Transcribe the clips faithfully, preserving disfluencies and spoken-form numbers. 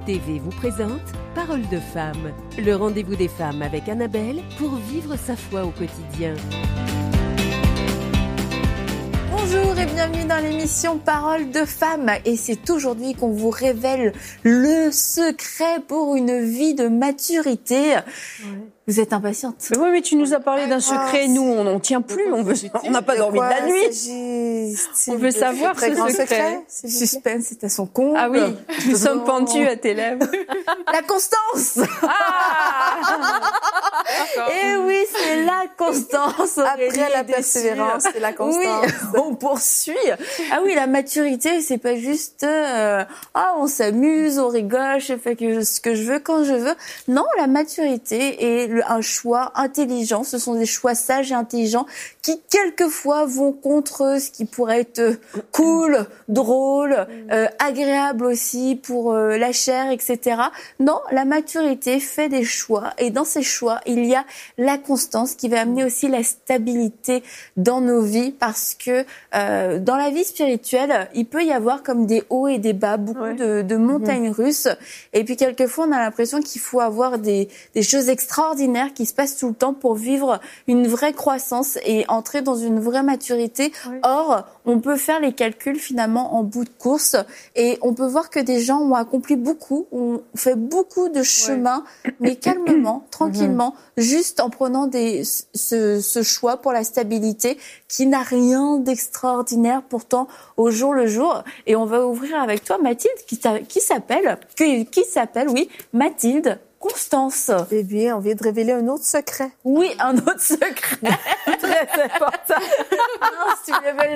T V vous présente Parole de femme, le rendez-vous des femmes avec Annabelle pour vivre sa foi au quotidien. Bonjour et bienvenue dans l'émission Parole de femme. Et c'est aujourd'hui qu'on vous révèle le secret pour une vie de maturité. Ouais. Vous êtes impatiente? Mais oui, mais tu nous as parlé d'un secret. Nous, on n'en tient plus. On veut, on n'a pas dormi de la nuit. On veut savoir ce secret. secret. Suspense, c'est à son compte. Ah oui, nous sommes pendus à tes lèvres. La constance. Ah et oui, c'est la constance. Après la persévérance, c'est la constance. Oui, on poursuit. Ah oui, la maturité, c'est pas juste euh, ah on s'amuse, on rigole, je fais que ce que je veux quand je veux. Non, la maturité est le, un choix intelligent. Ce sont des choix sages et intelligents qui quelquefois vont contre ce qui pourrait être cool, drôle, euh, agréable aussi pour euh, la chair, et cetera. Non, la maturité fait des choix et dans ces choix, il y a la constance qui va amener aussi la stabilité dans nos vies parce que euh, dans la vie spirituelle, il peut y avoir comme des hauts et des bas, beaucoup ouais. de, de montagnes mmh. russes. Et puis quelquefois, on a l'impression qu'il faut avoir des, des choses extraordinaires qui se passent tout le temps pour vivre une vraie croissance et entrer dans une vraie maturité. Oui. Or, on peut faire les calculs finalement en bout de course et on peut voir que des gens ont accompli beaucoup, ont fait beaucoup de chemin, ouais. mais calmement, tranquillement, mmh. juste en prenant des, ce, ce choix pour la stabilité qui n'a rien d'extraordinaire pourtant au jour le jour. Et on va ouvrir avec toi Mathilde qui, qui s'appelle, qui, qui s'appelle, oui, Mathilde Constance. Eh bien, on vient de révéler un autre secret. Oui, un autre secret. Très important. Non, si tu voulais pas le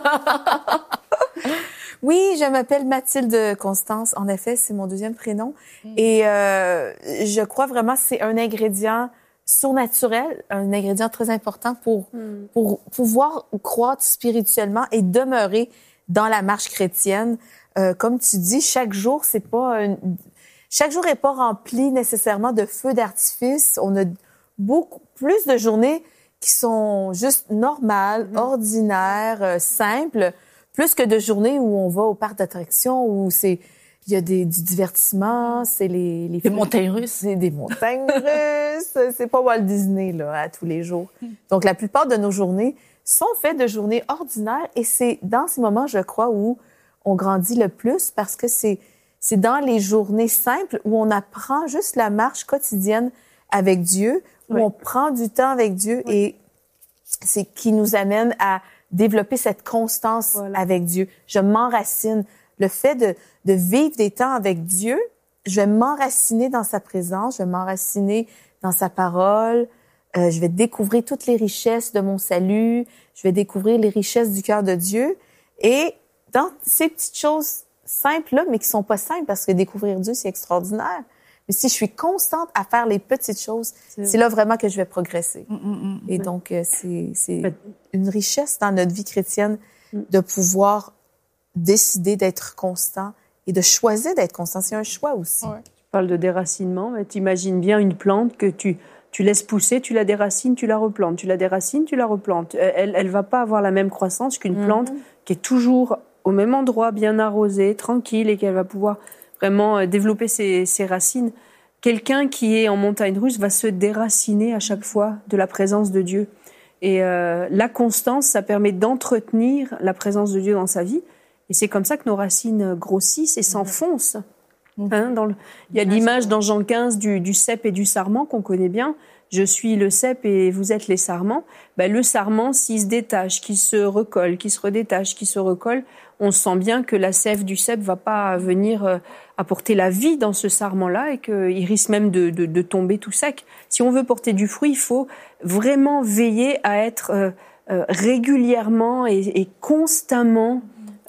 dire. Oui, je m'appelle Mathilde Constance. En effet, c'est mon deuxième prénom. Mm. Et euh, je crois vraiment que c'est un ingrédient surnaturel, un ingrédient très important pour, mm. pour pouvoir croître spirituellement et demeurer dans la marche chrétienne. Euh, comme tu dis, chaque jour, c'est pas... Une, Chaque jour n'est pas rempli nécessairement de feux d'artifice. On a beaucoup plus de journées qui sont juste normales, mmh. ordinaires, euh, simples, plus que de journées où on va au parc d'attractions, où c'est il y a des, du divertissement, c'est les... les des montagnes russes. C'est des montagnes russes. C'est pas Walt Disney, là, à tous les jours. Mmh. Donc, la plupart de nos journées sont faites de journées ordinaires et c'est dans ces moments, je crois, où on grandit le plus parce que c'est C'est dans les journées simples où on apprend juste la marche quotidienne avec Dieu, où oui. on prend du temps avec Dieu oui. et c'est qui nous amène à développer cette constance voilà. avec Dieu. Je m'enracine. Le fait de, de vivre des temps avec Dieu, je vais m'enraciner dans sa présence, je vais m'enraciner dans sa parole, euh, je vais découvrir toutes les richesses de mon salut, je vais découvrir les richesses du cœur de Dieu et dans ces petites choses simples là, mais qui sont pas simples parce que découvrir Dieu, c'est extraordinaire. Mais si je suis constante à faire les petites choses, c'est, c'est là vraiment que je vais progresser. Mm, mm, mm, Et mm. donc, euh, c'est, c'est une richesse dans notre vie chrétienne mm. de pouvoir décider d'être constant et de choisir d'être constant. C'est un choix aussi. Ouais. Tu parles de déracinement, mais t'imagines bien une plante que tu, tu laisses pousser, tu la déracines, tu la replantes, tu la déracines, tu la replantes. Elle, elle va pas avoir la même croissance qu'une mm. plante qui est toujours au même endroit, bien arrosé, tranquille, et qu'elle va pouvoir vraiment développer ses, ses racines. Quelqu'un qui est en montagne russe va se déraciner à chaque fois de la présence de Dieu. Et euh, la constance, ça permet d'entretenir la présence de Dieu dans sa vie. Et c'est comme ça que nos racines grossissent et s'enfoncent. Hein, dans le... Il y a l'image dans Jean quinze du, du cep et du sarment qu'on connaît bien. Je suis le cep et vous êtes les sarments. Ben, le sarment, s'il se détache, qu'il se recolle, qu'il se redétache, qu'il se recolle, on sent bien que la sève du cep va pas venir euh, apporter la vie dans ce sarment-là et qu'il risque même de, de, de tomber tout sec. Si on veut porter du fruit, il faut vraiment veiller à être euh, euh, régulièrement et, et constamment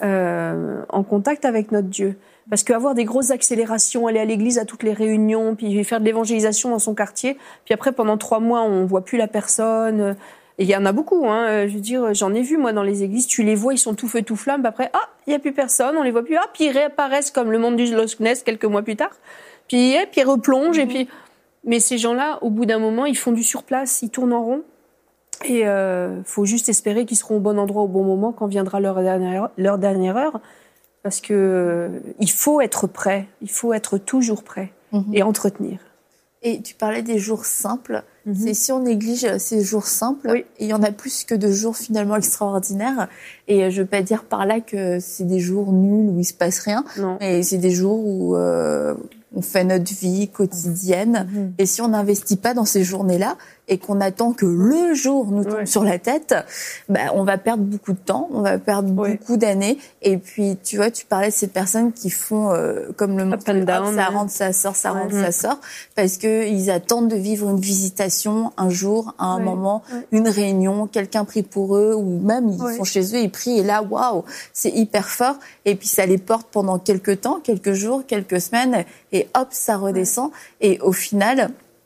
euh, en contact avec notre Dieu. Parce qu'avoir des grosses accélérations, aller à l'église à toutes les réunions, puis faire de l'évangélisation dans son quartier, puis après pendant trois mois on voit plus la personne. Et il y en a beaucoup, hein. Je veux dire, j'en ai vu moi dans les églises. Tu les vois, ils sont tout feu tout flamme. Après, ah, il y a plus personne, on les voit plus. Ah, puis ils réapparaissent comme le monde du Loch Ness quelques mois plus tard. Puis, et puis ils replongent. Mmh. Et puis, mais ces gens-là, au bout d'un moment, ils font du surplace, ils tournent en rond. Et euh, faut juste espérer qu'ils seront au bon endroit au bon moment quand viendra leur dernière, leur dernière heure. parce que euh, il faut être prêt, il faut être toujours prêt mm-hmm. et entretenir. Et tu parlais des jours simples. Mm-hmm. C'est si on néglige ces jours simples, oui. il y en a plus que de jours finalement extraordinaires. Et je veux pas dire par là que c'est des jours nuls où il se passe rien, non. mais c'est des jours où euh, on fait notre vie quotidienne. Mm-hmm. Et si on n'investit pas dans ces journées-là et qu'on attend que le jour nous tombe oui. sur la tête, bah, on va perdre beaucoup de temps, on va perdre oui. beaucoup d'années. Et puis, tu vois, tu parlais de ces personnes qui font euh, comme le up and down, hop, ça rentre, ça sort, ça rentre, mm-hmm. ça sort, parce que ils attendent de vivre une visitation un jour, à un oui. moment, oui. une réunion, quelqu'un prie pour eux, ou même ils oui. sont chez eux, ils prient, et là, waouh, c'est hyper fort. Et puis ça les porte pendant quelques temps, quelques jours, quelques semaines, et hop, ça redescend. Oui. Et au final,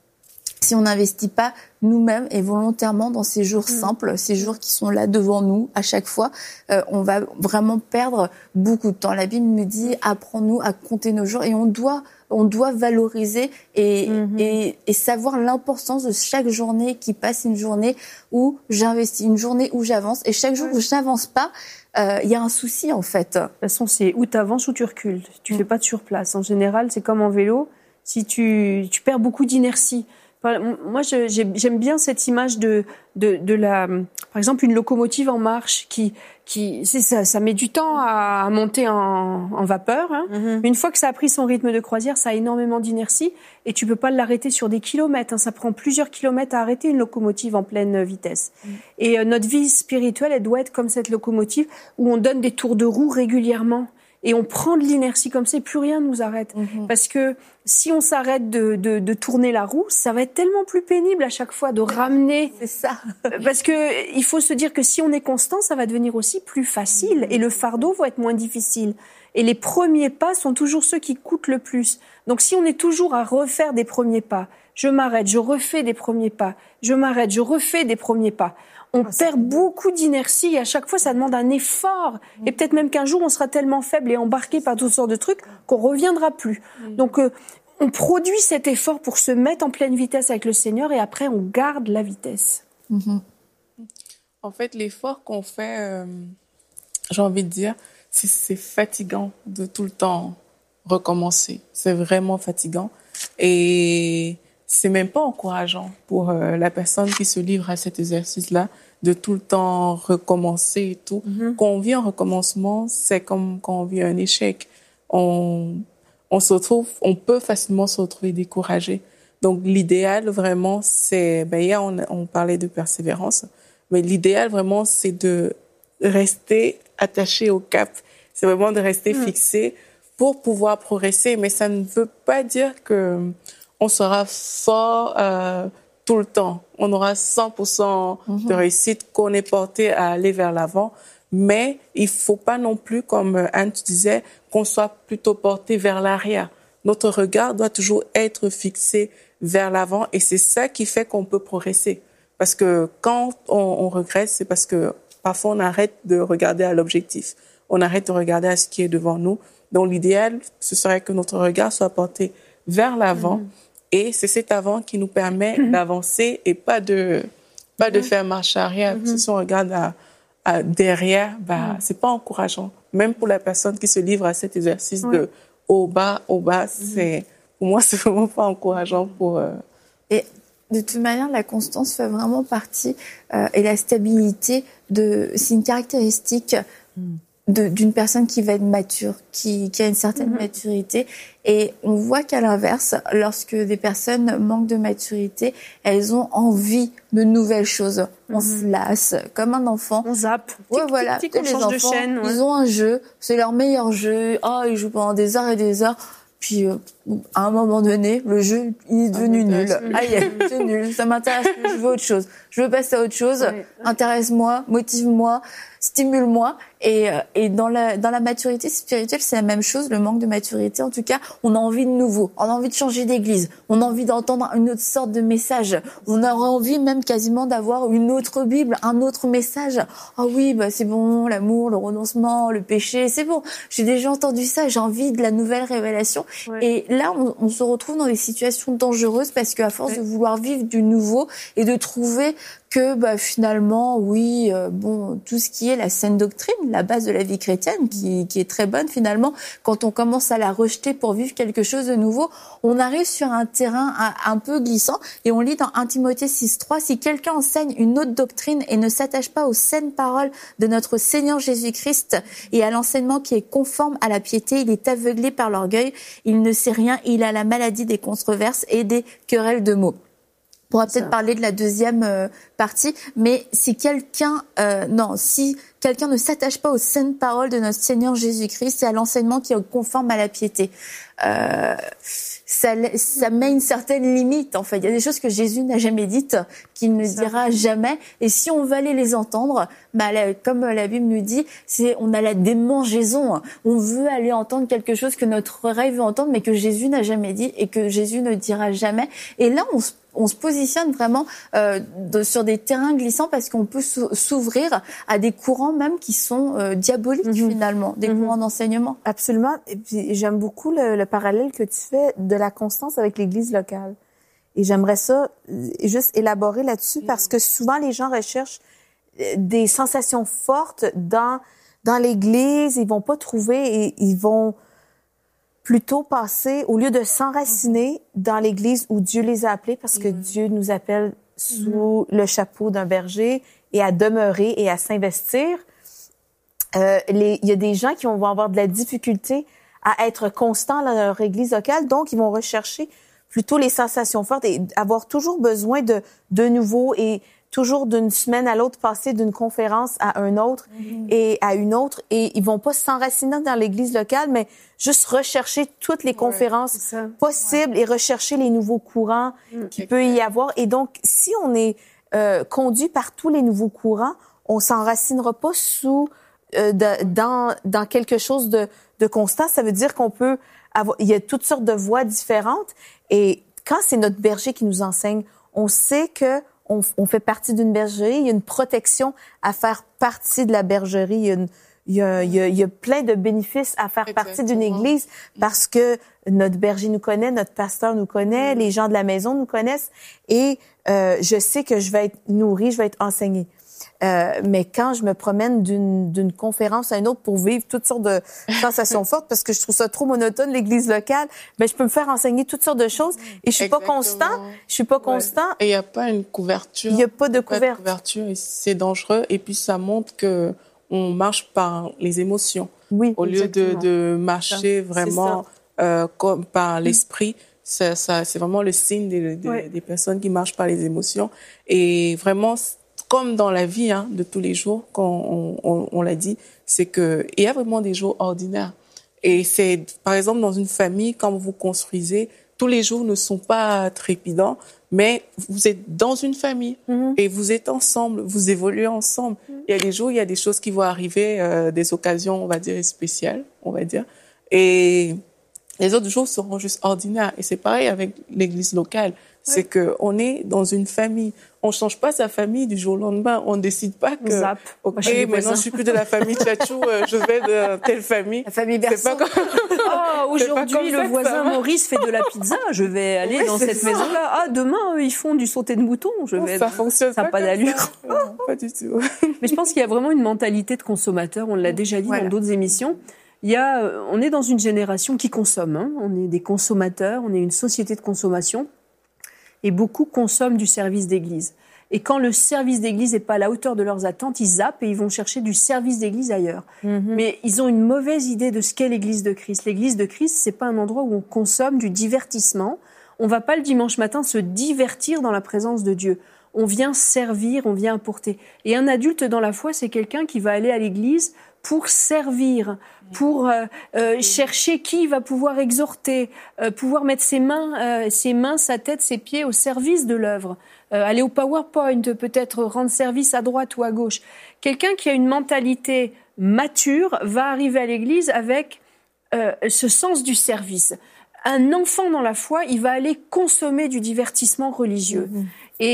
si on n'investit pas nous-mêmes et volontairement dans ces jours mmh. simples, ces jours qui sont là devant nous à chaque fois, euh, on va vraiment perdre beaucoup de temps. La Bible me dit, apprends-nous à compter nos jours, et on doit, on doit valoriser et, mmh. et, et savoir l'importance de chaque journée qui passe, une journée où j'investis, une journée où j'avance, et chaque jour mmh. où je n'avance pas, il euh, y a un souci en fait. De toute façon, c'est où tu avances ou tu recules. Tu mmh. fais pas de surplace. En général, c'est comme en vélo. Si tu, tu perds beaucoup d'inertie. Moi, je, j'aime bien cette image de, de, de la, par exemple, une locomotive en marche qui, qui, c'est ça, ça met du temps à monter en, en vapeur. Hein. Mm-hmm. Une fois que ça a pris son rythme de croisière, ça a énormément d'inertie et tu peux pas l'arrêter sur des kilomètres. Hein. Ça prend plusieurs kilomètres à arrêter une locomotive en pleine vitesse. Mm. Et euh, notre vie spirituelle, elle doit être comme cette locomotive où on donne des tours de roue régulièrement. Et on prend de l'inertie comme ça et plus rien nous arrête. Mm-hmm. Parce que si on s'arrête de, de, de tourner la roue, ça va être tellement plus pénible à chaque fois de ramener. C'est ça. Parce que il faut se dire que si on est constant, ça va devenir aussi plus facile. Mm-hmm. Et le fardeau va être moins difficile. Et les premiers pas sont toujours ceux qui coûtent le plus. Donc si on est toujours à refaire des premiers pas, je m'arrête, je refais des premiers pas, je m'arrête, je refais des premiers pas, on oh, perd beaucoup d'inertie et à chaque fois, ça demande un effort. Mmh. Et peut-être même qu'un jour, on sera tellement faible et embarqué par toutes sortes de trucs qu'on reviendra plus. Mmh. Donc, euh, on produit cet effort pour se mettre en pleine vitesse avec le Seigneur et après, on garde la vitesse. Mmh. En fait, l'effort qu'on fait, euh, j'ai envie de dire, c'est, c'est fatigant de tout le temps recommencer. C'est vraiment fatigant. Et c'est même pas encourageant pour euh, la personne qui se livre à cet exercice-là de tout le temps recommencer et tout. Mm-hmm. Quand on vit un recommencement, c'est comme quand on vit un échec. On, on se retrouve, on peut facilement se retrouver découragé. Donc, l'idéal, vraiment, c'est, ben, hier, on, on parlait de persévérance, mais l'idéal, vraiment, c'est de rester attaché au cap. C'est vraiment de rester mm. fixé pour pouvoir progresser. Mais ça ne veut pas dire que on sera fort euh, tout le temps. On aura cent pour cent mm-hmm. de réussite, qu'on est porté à aller vers l'avant. Mais il faut pas non plus, comme Anne tu disais, qu'on soit plutôt porté vers l'arrière. Notre regard doit toujours être fixé vers l'avant et c'est ça qui fait qu'on peut progresser. Parce que quand on, on regrette, c'est parce que parfois on arrête de regarder à l'objectif. On arrête de regarder à ce qui est devant nous. Donc l'idéal, ce serait que notre regard soit porté vers l'avant. Mm-hmm. Et c'est cet avant qui nous permet mm-hmm. d'avancer et pas de pas mm-hmm. de faire marche arrière. Mm-hmm. Si on regarde à, à derrière, bah mm-hmm. c'est pas encourageant. Même pour la personne qui se livre à cet exercice oui. de au bas, au bas, mm-hmm. c'est pour moi c'est vraiment pas encourageant pour. Euh... Et de toute manière, la constance fait vraiment partie euh, et la stabilité de c'est une caractéristique. Mm. De, d'une personne qui va être mature, qui, qui a une certaine mmh. maturité. Et on voit qu'à l'inverse, lorsque des personnes manquent de maturité, elles ont envie de nouvelles choses. Mmh. On se lasse, comme un enfant. On zappe. Ouais, tic, voilà. Tic, tic, on les change enfants, de chaîne. Ouais. Ils ont un jeu, c'est leur meilleur jeu. Oh, ils jouent pendant des heures et des heures. Puis, euh, à un moment donné, le jeu, il est devenu ah, nul. Ah, c'est nul. Ça m'intéresse plus, je veux autre chose. Je veux passer à autre chose. Ouais. Intéresse-moi, motive-moi, stimule-moi. Et, et dans la, dans la maturité spirituelle, c'est la même chose, le manque de maturité. En tout cas, on a envie de nouveau. On a envie de changer d'église. On a envie d'entendre une autre sorte de message. On a envie même quasiment d'avoir une autre Bible, un autre message. Ah oh oui, bah, c'est bon, l'amour, le renoncement, le péché, c'est bon. J'ai déjà entendu ça. J'ai envie de la nouvelle révélation. Ouais. Et là, on, on se retrouve dans des situations dangereuses parce qu'à force ouais. de vouloir vivre du nouveau et de trouver que bah, finalement, oui, euh, bon, tout ce qui est la saine doctrine, la base de la vie chrétienne, qui, qui est très bonne finalement, quand on commence à la rejeter pour vivre quelque chose de nouveau, on arrive sur un terrain un, un peu glissant. Et on lit dans un Timothée six trois, si quelqu'un enseigne une autre doctrine et ne s'attache pas aux saines paroles de notre Seigneur Jésus-Christ et à l'enseignement qui est conforme à la piété, il est aveuglé par l'orgueil, il ne sait rien, il a la maladie des controverses et des querelles de mots. On pourra peut-être parler de la deuxième euh, partie, mais si quelqu'un, euh, non, si quelqu'un ne s'attache pas aux saines paroles de notre Seigneur Jésus-Christ et à l'enseignement qui est conforme à la piété, euh, ça, ça met une certaine limite. En fait, il y a des choses que Jésus n'a jamais dites, qu'il ne dira jamais, et si on veut aller les entendre, bah, la, comme la Bible nous dit, c'est on a la démangeaison. On veut aller entendre quelque chose que notre oreille veut entendre, mais que Jésus n'a jamais dit et que Jésus ne dira jamais. Et là, on se on se positionne vraiment euh, de, sur des terrains glissants parce qu'on peut s'ouvrir à des courants même qui sont euh, diaboliques mmh. finalement, des mmh. courants d'enseignement. Absolument. Et puis j'aime beaucoup le, le parallèle que tu fais de la constance avec l'Église locale. Et j'aimerais ça juste élaborer là-dessus mmh. parce que souvent les gens recherchent des sensations fortes dans dans l'Église. Ils vont pas trouver et ils vont plutôt passer, au lieu de s'enraciner dans l'Église où Dieu les a appelés, parce que mmh. Dieu nous appelle sous mmh. le chapeau d'un berger et à demeurer et à s'investir, euh, les, il y a des gens qui vont avoir de la difficulté à être constants dans leur Église locale, donc ils vont rechercher plutôt les sensations fortes et avoir toujours besoin de, de nouveau et toujours d'une semaine à l'autre, passer d'une conférence à un autre mmh. et à une autre. Et ils vont pas s'enraciner dans l'Église locale, mais juste rechercher toutes les conférences ouais, possibles ouais. et rechercher les nouveaux courants mmh. qu'il peut y avoir. Et donc, si on est euh, conduit par tous les nouveaux courants, on s'enracinera pas sous euh, de, dans dans quelque chose de, de constant. Ça veut dire qu'on peut avoir... Il y a toutes sortes de voies différentes. Et quand c'est notre berger qui nous enseigne, on sait que On, on fait partie d'une bergerie, il y a une protection à faire partie de la bergerie, il y a, une, il y a, il y a, il y a plein de bénéfices à faire Exactement. Partie d'une église parce que notre berger nous connaît, notre pasteur nous connaît, mm. les gens de la maison nous connaissent et euh, je sais que je vais être nourrie, je vais être enseignée. Euh, mais quand je me promène d'une, d'une conférence à une autre pour vivre toutes sortes de sensations fortes, parce que je trouve ça trop monotone, l'église locale, ben je peux me faire enseigner toutes sortes de choses et je suis Exactement. Pas constant. Je suis pas ouais. constant. Et il y a pas une couverture. Il y a pas de couverture. Pas de couverture et c'est dangereux. Et puis ça montre que on marche par les émotions. Oui. Au lieu de, de marcher ça. Vraiment euh, comme par l'esprit. Ça, ça, c'est vraiment le signe des, des, ouais. des personnes qui marchent par les émotions. Et vraiment, comme dans la vie hein, de tous les jours, quand on, on, on l'a dit, c'est que il y a vraiment des jours ordinaires. Et c'est, par exemple, dans une famille, quand vous construisez, tous les jours ne sont pas trépidants, mais vous êtes dans une famille mm-hmm. et vous êtes ensemble, vous évoluez ensemble. Mm-hmm. Il y a des jours, il y a des choses qui vont arriver, euh, des occasions, on va dire, spéciales, on va dire. Et les autres jours seront juste ordinaires. Et c'est pareil avec l'église locale. C'est oui. que on est dans une famille. On change pas sa famille du jour au lendemain. On décide pas que, Zap. ok, Moi, maintenant je suis plus de la famille Tchatchou, euh, je vais de telle famille. La famille Berson. Comme... Oh, aujourd'hui, le voisin Maurice fait de la pizza. Je vais aller oui, dans cette ça. Maison-là. Ah, demain, ils font du sauté de mouton. Je vais. Ça fonctionne ça pas. Pas d'allure. Ça. Non, pas du tout. Mais je pense qu'il y a vraiment une mentalité de consommateur. On l'a déjà dit voilà. dans d'autres émissions. Il y a, on est dans une génération qui consomme. Hein. On est des consommateurs. On est une société de consommation. Et beaucoup consomment du service d'église. Et quand le service d'église n'est pas à la hauteur de leurs attentes, ils zappent et ils vont chercher du service d'église ailleurs. Mm-hmm. Mais ils ont une mauvaise idée de ce qu'est l'église de Christ. L'église de Christ, c'est pas un endroit où on consomme du divertissement. On va pas le dimanche matin se divertir dans la présence de Dieu. On vient servir, on vient apporter. Et un adulte dans la foi, c'est quelqu'un qui va aller à l'église pour servir, pour euh, euh, chercher qui va pouvoir exhorter, euh, pouvoir mettre ses mains, euh, ses mains, sa tête, ses pieds au service de l'œuvre. Euh, aller au PowerPoint, peut-être rendre service à droite ou à gauche. Quelqu'un qui a une mentalité mature va arriver à l'église avec euh, ce sens du service. Un enfant dans la foi, il va aller consommer du divertissement religieux. Mmh.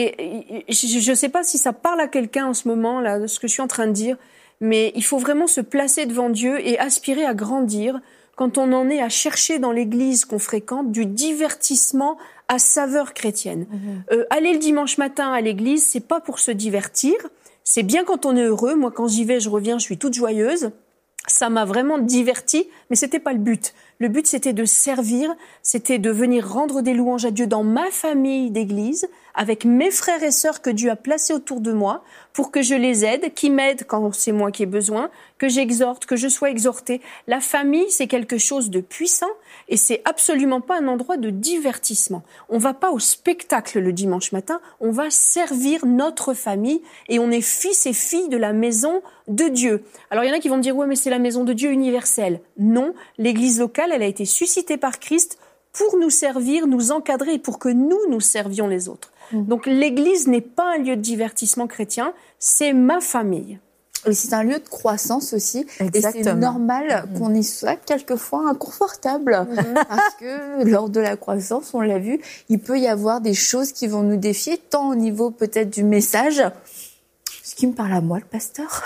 Et, et je ne sais pas si ça parle à quelqu'un en ce moment, là, de ce que je suis en train de dire, mais il faut vraiment se placer devant Dieu et aspirer à grandir quand on en est à chercher dans l'église qu'on fréquente du divertissement à saveur chrétienne. Mmh. Euh, aller le dimanche matin à l'église, c'est pas pour se divertir. C'est bien quand on est heureux. Moi, quand j'y vais, je reviens, je suis toute joyeuse. Ça m'a vraiment divertie, mais c'était pas le but. Le but, c'était de servir, c'était de venir rendre des louanges à Dieu dans ma famille d'église, avec mes frères et sœurs que Dieu a placés autour de moi, pour que je les aide, qu'ils m'aident quand c'est moi qui ai besoin, que j'exhorte, que je sois exhortée. La famille, c'est quelque chose de puissant et c'est absolument pas un endroit de divertissement. On va pas au spectacle le dimanche matin, on va servir notre famille et on est fils et filles de la maison de Dieu. Alors il y en a qui vont me dire « ouais, mais c'est la maison de Dieu universelle ». Non, l'église locale, elle a été suscitée par Christ pour nous servir, nous encadrer et pour que nous, nous servions les autres. Mmh. Donc l'église n'est pas un lieu de divertissement chrétien, c'est ma famille. Et c'est un lieu de croissance aussi. Exactement. Et c'est normal mmh. qu'on y soit quelquefois inconfortable. Mmh. Parce que lors de la croissance, on l'a vu, il peut y avoir des choses qui vont nous défier, tant au niveau peut-être du message. Ce qui me parle à moi, le pasteur.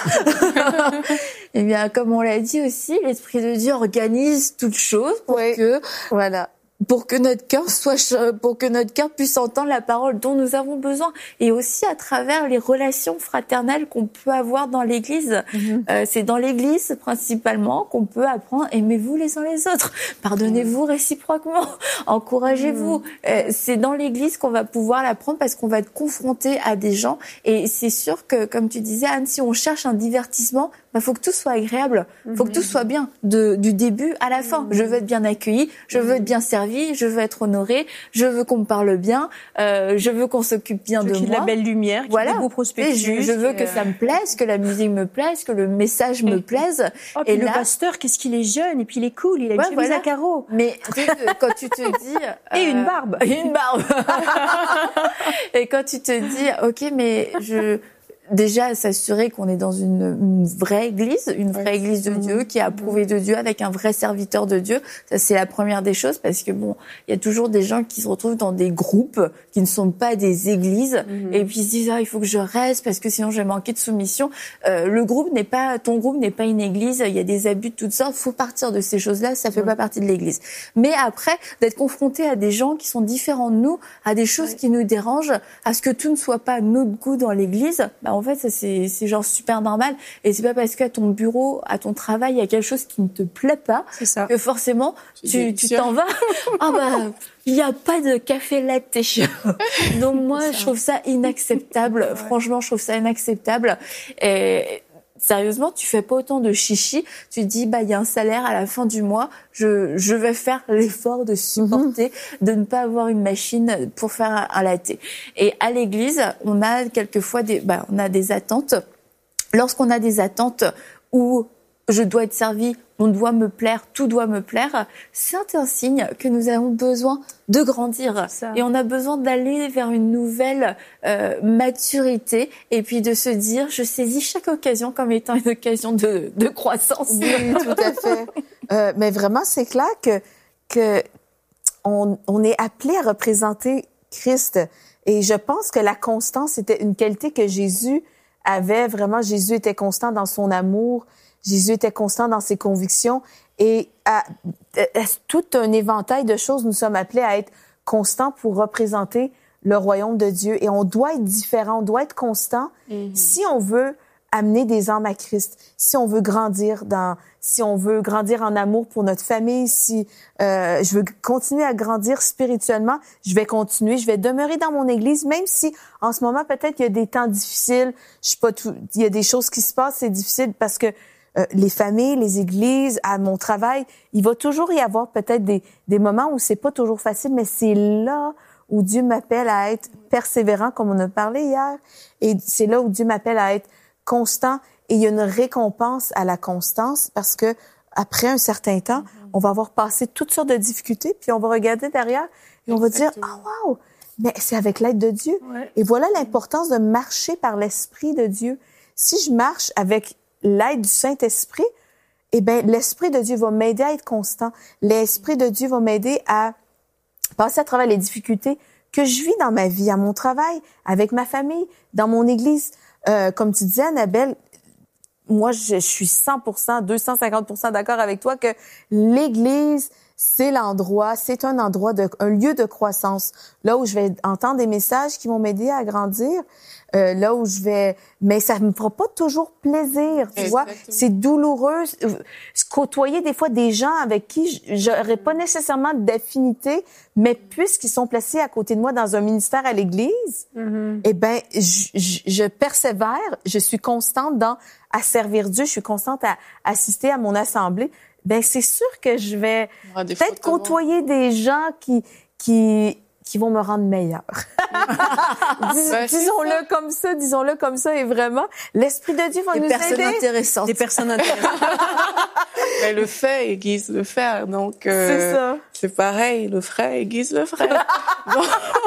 Eh bien, comme on l'a dit aussi, l'Esprit de Dieu organise toutes choses pour oui. que, voilà. pour que notre cœur soit, pour que notre cœur puisse entendre la parole dont nous avons besoin, et aussi à travers les relations fraternelles qu'on peut avoir dans l'Église. Mm-hmm. Euh, c'est dans l'Église principalement qu'on peut apprendre aimez-vous les uns les autres, pardonnez-vous mm-hmm. réciproquement, encouragez-vous. Mm-hmm. Euh, c'est dans l'Église qu'on va pouvoir l'apprendre parce qu'on va être confronté à des gens, et c'est sûr que, comme tu disais Anne, si on cherche un divertissement, il faut que tout soit agréable, il faut que tout soit bien, de, du début à la fin. Je veux être bien accueilli, je veux être bien servi, je veux être honoré, je veux qu'on me parle bien, euh, je veux qu'on s'occupe bien je de veux qu'il moi. y ait de la belle lumière, qu'il voilà. y ait des beaux prospectus. Je, je veux que euh... ça me plaise, que la musique me plaise, que le message me plaise. Oh, et puis là... le pasteur, qu'est-ce qu'il est jeune, et puis il est cool, il a une ouais, chemise voilà. à carreaux. Mais quand tu te dis... Euh... Et une barbe. Et une barbe. Et quand tu te dis, ok, mais je... Déjà, s'assurer qu'on est dans une, une vraie église, une vraie ouais. église de mmh. Dieu, qui est approuvée de Dieu, avec un vrai serviteur de Dieu. Ça, c'est la première des choses, parce que bon, il y a toujours des gens qui se retrouvent dans des groupes qui ne sont pas des églises, mmh. et puis ils se disent, ah, il faut que je reste, parce que sinon je vais manquer de soumission. Euh, le groupe n'est pas, ton groupe n'est pas une église, il y a des abus de toutes sortes, faut partir de ces choses-là, ça fait mmh. pas partie de l'église. Mais après, d'être confronté à des gens qui sont différents de nous, à des choses ouais. qui nous dérangent, à ce que tout ne soit pas à notre goût dans l'église, bah, en fait, ça, c'est, c'est genre super normal. Et c'est pas parce qu'à ton bureau, à ton travail, il y a quelque chose qui ne te plaît pas, c'est ça. que forcément, tu, tu t'en vas. Ah bah, il n'y a pas de café latte. Donc moi, je trouve ça inacceptable. Ouais. Franchement, je trouve ça inacceptable. Et sérieusement, tu fais pas autant de chichi. Tu te dis, bah, il y a un salaire à la fin du mois. Je, je vais faire l'effort de supporter, mmh. de ne pas avoir une machine pour faire un, un latte. Et à l'église, on a quelquefois des, bah, on a des attentes. Lorsqu'on a des attentes où je dois être servi, on doit me plaire, tout doit me plaire, c'est un signe que nous avons besoin de grandir. Et on a besoin d'aller vers une nouvelle euh, maturité, et puis de se dire, je saisis chaque occasion comme étant une occasion de, de croissance. Oui, tout à fait. Euh, mais vraiment, c'est clair que, que on, on est appelé à représenter Christ. Et je pense que la constance était une qualité que Jésus avait. Vraiment, Jésus était constant dans son amour. Jésus était constant dans ses convictions, et à, à, à tout un éventail de choses, nous sommes appelés à être constants pour représenter le royaume de Dieu. Et on doit être différent, on doit être constant mm-hmm. si on veut amener des âmes à Christ, si on veut grandir dans, si on veut grandir en amour pour notre famille, si euh, je veux continuer à grandir spirituellement, je vais continuer, je vais demeurer dans mon église, même si en ce moment peut-être il y a des temps difficiles, je sais pas tout, il y a des choses qui se passent, c'est difficile parce que Euh, les familles, les églises, à mon travail, il va toujours y avoir peut-être des, des moments où c'est pas toujours facile, mais c'est là où Dieu m'appelle à être persévérant, comme on a parlé hier, et c'est là où Dieu m'appelle à être constant, et il y a une récompense à la constance, parce que après un certain temps, on va avoir passé toutes sortes de difficultés, puis on va regarder derrière, et on Exactement. va dire, ah oh, wow, mais c'est avec l'aide de Dieu. Ouais. Et voilà l'importance de marcher par l'Esprit de Dieu. Si je marche avec l'aide du Saint-Esprit, eh bien, l'Esprit de Dieu va m'aider à être constant. L'Esprit de Dieu va m'aider à passer à travers les difficultés que je vis dans ma vie, à mon travail, avec ma famille, dans mon église. Euh, comme tu disais, Annabelle, moi, je, je suis cent pour cent, deux cent cinquante pour cent d'accord avec toi que l'église, c'est l'endroit, c'est un endroit, de, un lieu de croissance, là où je vais entendre des messages qui vont m'aider à grandir, euh, là où je vais... Mais ça me fera pas toujours plaisir, tu Exactement. vois. C'est douloureux. Côtoyer des fois des gens avec qui j'aurais pas nécessairement d'affinité, mais puisqu'ils sont placés à côté de moi dans un ministère à l'Église, mm-hmm. eh ben, je, je, je persévère, je suis constante dans à servir Dieu, je suis constante à assister à mon assemblée. Ben c'est sûr que je vais peut-être côtoyer des gens qui qui qui vont me rendre meilleure. Dis, ben, disons-le comme ça, disons-le comme ça, et vraiment, l'Esprit de Dieu va des nous personnes aider. Intéressantes. Des personnes intéressantes. Mais le fait aiguise le faire, donc euh, c'est ça. C'est pareil, le frère aiguise le frère. Donc,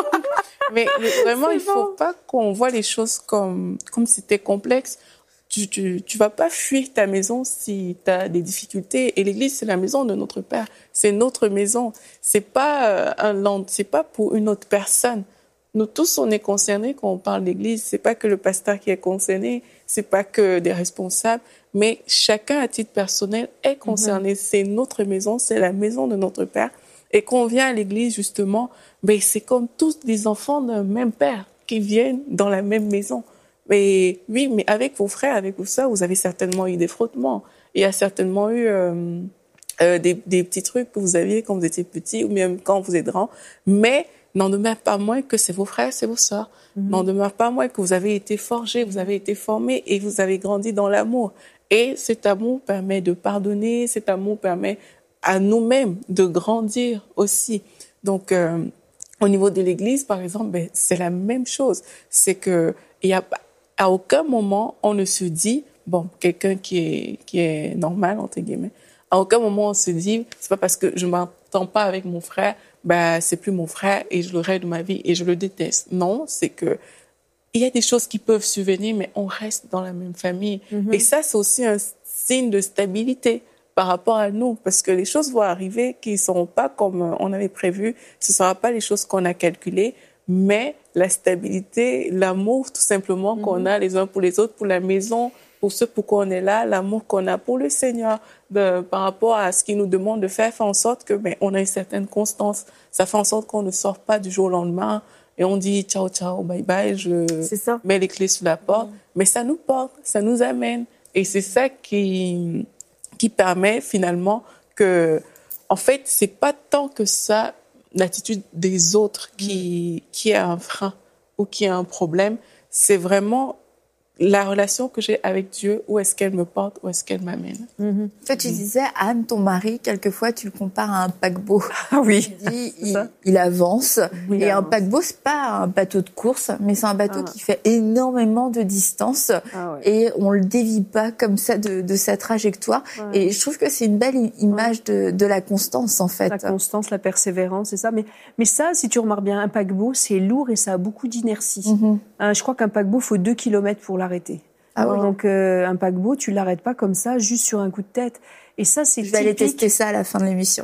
mais, mais vraiment, c'est il bon. Faut pas qu'on voit les choses comme comme si c'était complexe. Tu, tu, tu vas pas fuir ta maison si tu as des difficultés. Et l'église, c'est la maison de notre Père. C'est notre maison. C'est pas euh, un land, c'est pas pour une autre personne. Nous tous, on est concernés quand on parle d'église. C'est pas que le pasteur qui est concerné, c'est pas que des responsables, mais chacun à titre personnel est concerné. Mm-hmm. C'est notre maison, c'est la maison de notre Père. Et quand on vient à l'église, justement, ben, c'est comme tous des enfants d'un même Père qui viennent dans la même maison. Mais oui, mais avec vos frères, avec vos sœurs, vous avez certainement eu des frottements. Il y a certainement eu euh, euh, des, des petits trucs que vous aviez quand vous étiez petit ou même quand vous êtes grand. Mais n'en demeure pas moins que c'est vos frères, c'est vos sœurs. Mm-hmm. N'en demeure pas moins que vous avez été forgés, vous avez été formés et vous avez grandi dans l'amour. Et cet amour permet de pardonner, cet amour permet à nous-mêmes de grandir aussi. Donc, euh, au niveau de l'Église, par exemple, ben, c'est la même chose. C'est que il y a à aucun moment, on ne se dit, bon, quelqu'un qui est, qui est normal, entre guillemets, à aucun moment on se dit, c'est pas parce que je m'entends pas avec mon frère, ben, c'est plus mon frère et je le reste de ma vie et je le déteste. Non, c'est que, il y a des choses qui peuvent survenir, mais on reste dans la même famille. Mm-hmm. Et ça, c'est aussi un signe de stabilité par rapport à nous, parce que les choses vont arriver qui ne seront pas comme on avait prévu, ce ne sera pas les choses qu'on a calculées, mais la stabilité, l'amour tout simplement mm-hmm. qu'on a les uns pour les autres, pour la maison, pour ce pourquoi on est là, l'amour qu'on a pour le Seigneur, de, par rapport à ce qu'il nous demande de faire, fait en sorte que ben, on a une certaine constance. Ça fait en sorte qu'on ne sort pas du jour au lendemain et on dit ciao, ciao, bye bye, je mets les clés sous la porte. Mm-hmm. Mais ça nous porte, ça nous amène. Et c'est ça qui, qui permet finalement que, en fait, c'est pas tant que ça l'attitude des autres qui, qui a un frein ou qui a un problème, c'est vraiment la relation que j'ai avec Dieu, où est-ce qu'elle me porte, où est-ce qu'elle m'amène. Mm-hmm. Toi, tu disais, Anne, ton mari, quelquefois, tu le compares à un paquebot. Ah oui. Tu dis, il, il avance. Oui, et avance. Un paquebot, c'est pas un bateau de course, mais c'est un bateau ah. qui fait énormément de distance. Ah ouais. Et on le dévie pas comme ça de, de sa trajectoire. Ouais. Et je trouve que c'est une belle image ouais. de, de la constance, en fait. La constance, la persévérance, c'est ça. Mais, mais ça, si tu remarques bien, un paquebot, c'est lourd et ça a beaucoup d'inertie. Mm-hmm. Euh, je crois qu'un paquebot, faut deux kilomètres pour l'arrêter. Ah ouais. Donc euh, un paquebot, tu l'arrêtes pas comme ça, juste sur un coup de tête. Et ça, c'est Je vais aller tester ça à la fin de l'émission.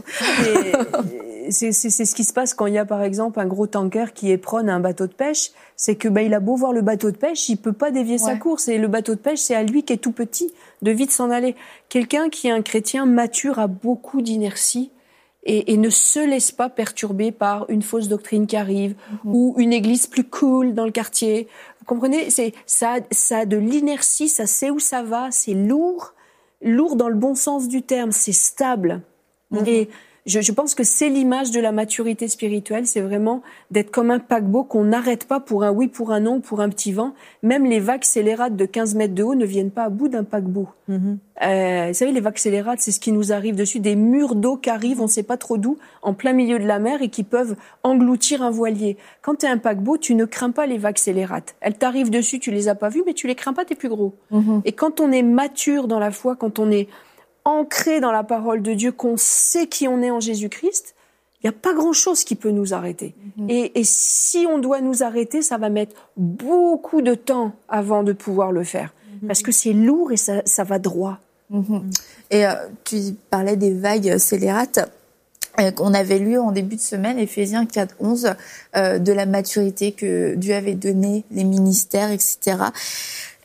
Et c'est, c'est, c'est ce qui se passe quand il y a, par exemple, un gros tanker qui éperonne un bateau de pêche. C'est que, ben, il a beau voir le bateau de pêche, il peut pas dévier ouais. sa course. Et le bateau de pêche, c'est à lui qui est tout petit, de vite s'en aller. Quelqu'un qui est un chrétien mature a beaucoup d'inertie. Et, et ne se laisse pas perturber par une fausse doctrine qui arrive mm-hmm. ou une église plus cool dans le quartier. Vous comprenez, c'est ça, ça a de l'inertie, ça sait où ça va, c'est lourd, lourd dans le bon sens du terme, c'est stable. Mm-hmm. Et je, je pense que c'est l'image de la maturité spirituelle, c'est vraiment d'être comme un paquebot qu'on n'arrête pas pour un oui, pour un non, pour un petit vent. Même les vagues scélérates de quinze mètres de haut ne viennent pas à bout d'un paquebot. Mm-hmm. Euh, vous savez, les vagues scélérates, c'est ce qui nous arrive dessus, des murs d'eau qui arrivent, on ne sait pas trop d'où, en plein milieu de la mer et qui peuvent engloutir un voilier. Quand tu es un paquebot, tu ne crains pas les vagues scélérates. Elles t'arrivent dessus, tu les as pas vues, mais tu les crains pas, t'es plus gros. Mm-hmm. Et quand on est mature dans la foi, quand on est ancré dans la parole de Dieu, qu'on sait qui on est en Jésus-Christ, il n'y a pas grand-chose qui peut nous arrêter. Mm-hmm. Et, et si on doit nous arrêter, ça va mettre beaucoup de temps avant de pouvoir le faire. Mm-hmm. Parce que c'est lourd et ça, ça va droit. Mm-hmm. Et euh, tu parlais des vagues scélérates. Euh, on avait lu en début de semaine, Éphésiens quatre, onze, euh, de la maturité que Dieu avait donnée, les ministères, et cetera.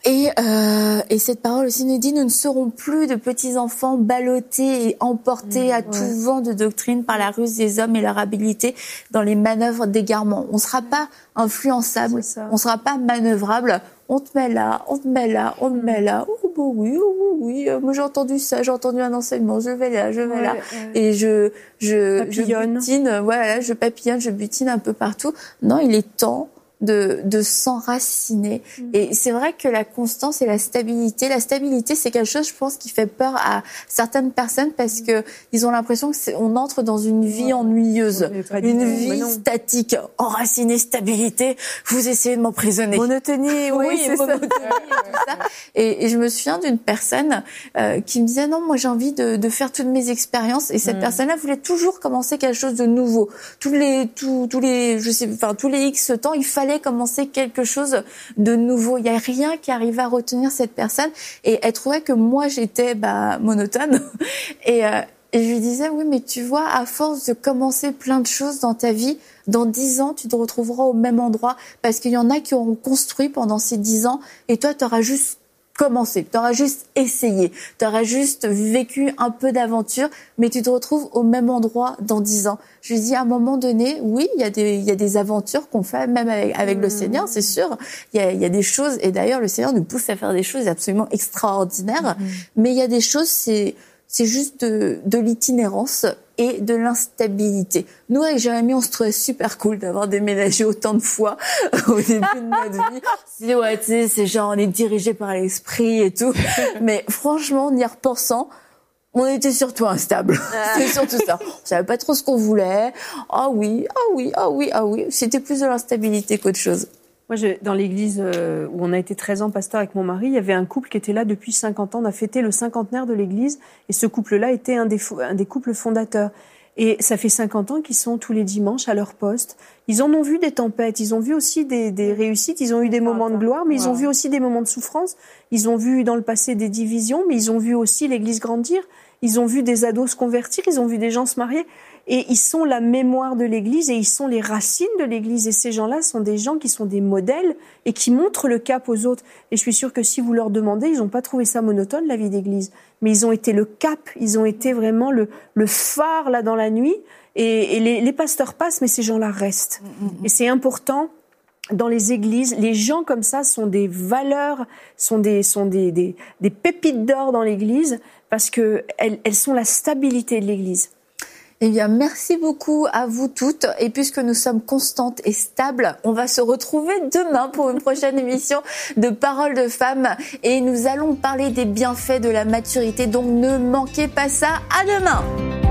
Et, euh, et cette parole aussi nous dit, nous ne serons plus de petits enfants ballottés et emportés mmh, à tout ouais. vent de doctrine par la ruse des hommes et leur habileté dans les manœuvres d'égarement. On ne sera pas influençable, on ne sera pas manœuvrable. On te met là, on te met là, on te met là. Oh bah oui, oh oui, oui. Moi j'ai entendu ça, j'ai entendu un enseignement. Je vais là, je vais ouais, là, ouais. et je je papillonne. je butine. Voilà, je papillonne, je butine un peu partout. Non, il est temps de de s'enraciner. Mmh. Et c'est vrai que la constance et la stabilité, la stabilité c'est quelque chose, je pense, qui fait peur à certaines personnes parce que ils ont l'impression que c'est, on entre dans une vie ouais. ennuyeuse, une vie statique, enracinée, stabilité. Vous essayez de m'emprisonner. Monotonie, oui, oui c'est monotonie ça. Et, tout ça. Et, et je me souviens d'une personne euh, qui me disait non, moi j'ai envie de, de faire toutes mes expériences. Et cette mmh. personne-là voulait toujours commencer quelque chose de nouveau. Tous les, tous, tous les, je sais, enfin tous les X temps, il fallait commencer quelque chose de nouveau. Il y a rien qui arrivait à retenir cette personne et elle trouvait que moi j'étais bah monotone et, euh, et je lui disais oui mais tu vois, à force de commencer plein de choses dans ta vie, dans dix ans tu te retrouveras au même endroit parce qu'il y en a qui auront construit pendant ces dix ans et toi tu auras juste commencé, tu auras juste essayé, tu auras juste vécu un peu d'aventure, mais tu te retrouves au même endroit dans dix ans. Je lui dis, à un moment donné, oui, il y a des, il y a des aventures qu'on fait, même avec, avec mmh. le Seigneur, c'est sûr. Il y a, il y a des choses, et d'ailleurs, le Seigneur nous pousse à faire des choses absolument extraordinaires, mmh. mais il y a des choses, c'est, c'est juste de, de l'itinérance et de l'instabilité. Nous, avec Jérémy, on se trouvait super cool d'avoir déménagé autant de fois au début de notre vie. C'est, ouais, tu sais, c'est genre, on est dirigé par l'esprit et tout. Mais franchement, en y repensant, on était surtout instable. C'est surtout ça. On savait pas trop ce qu'on voulait. Ah oui, ah oui, ah oui, ah oui. C'était plus de l'instabilité qu'autre chose. Moi, je, dans l'église euh, où on a été treize ans pasteur avec mon mari, il y avait un couple qui était là depuis cinquante ans. On a fêté le cinquantenaire de l'église et ce couple-là était un des, un des couples fondateurs. Et ça fait cinquante ans qu'ils sont tous les dimanches à leur poste. Ils en ont vu des tempêtes, ils ont vu aussi des, des réussites, ils ont eu des moments de gloire, mais ils ont vu aussi des moments de souffrance. Ils ont vu dans le passé des divisions, mais ils ont vu aussi l'église grandir. Ils ont vu des ados se convertir, ils ont vu des gens se marier. Et ils sont la mémoire de l'Église et ils sont les racines de l'Église. Et ces gens-là sont des gens qui sont des modèles et qui montrent le cap aux autres. Et je suis sûre que si vous leur demandez, ils n'ont pas trouvé ça monotone, la vie d'Église. Mais ils ont été le cap, ils ont été vraiment le, le phare là dans la nuit. Et, et les, les pasteurs passent, mais ces gens-là restent. Mmh. Et c'est important. Dans les églises, les gens comme ça sont des valeurs, sont des, sont des, des, des pépites d'or dans l'Église parce que elles, elles sont la stabilité de l'Église. Eh bien, merci beaucoup à vous toutes. Et puisque nous sommes constantes et stables, on va se retrouver demain pour une prochaine émission de Paroles de Femmes. Et nous allons parler des bienfaits de la maturité. Donc, ne manquez pas ça. À demain!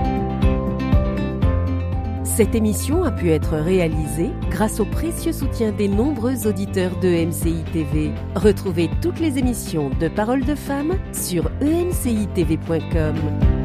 Cette émission a pu être réalisée grâce au précieux soutien des nombreux auditeurs de E M C I T V. Retrouvez toutes les émissions de Paroles de Femmes sur e m c i t v point com.